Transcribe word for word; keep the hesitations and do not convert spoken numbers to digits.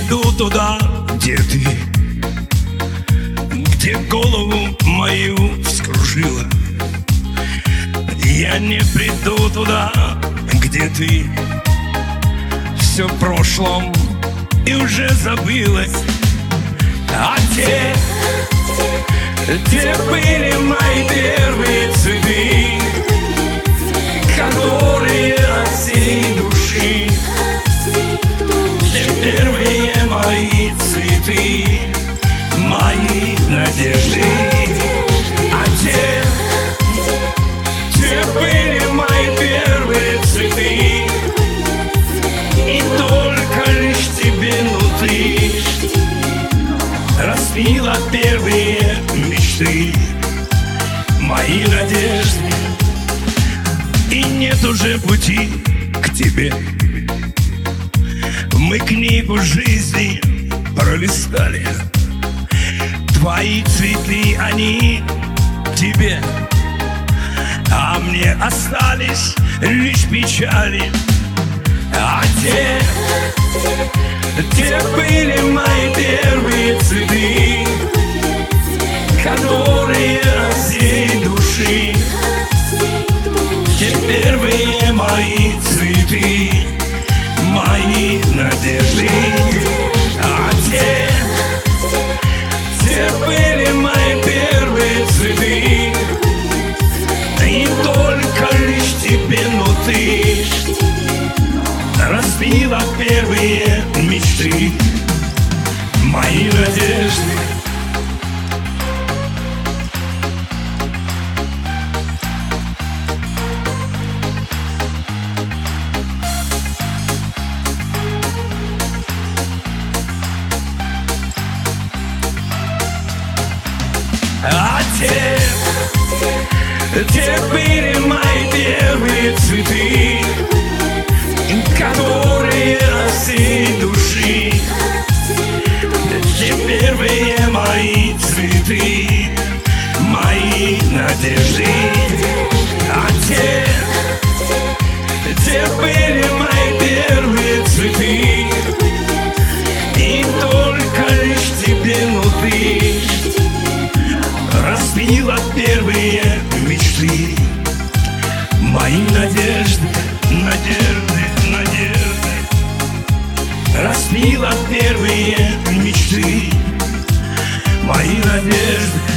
приду туда, где ты, где голову мою вскружила. Я не приду туда, где ты, все в прошлом и уже забылось. А те, те были мои первые цветы, которые от всей души. Те первые мои цветы, мои надежды. А те, те были мои первые цветы, и только лишь тебе, ну ты распила первые мечты, мои надежды. И нет уже пути к тебе. Мы книгу жизни пролистали. Твои цветы, они тебе, а мне остались лишь печали. А те, те были мои первые цветы, которые от всей души. Те первые мои цветы, мои надежды. А те, те были мои первые цветы, и только лишь тебе, ну ты разбила первые мечты, мои надежды. А те, те были мои первые цветы, которые от всей души. Те первые мои цветы, мои надежды. А те, те были мои первые цветы, и только лишь тебе, ну ты разбила первые мечты, мои надежды, надежды, надежды. Разбила первые мечты, мои надежды.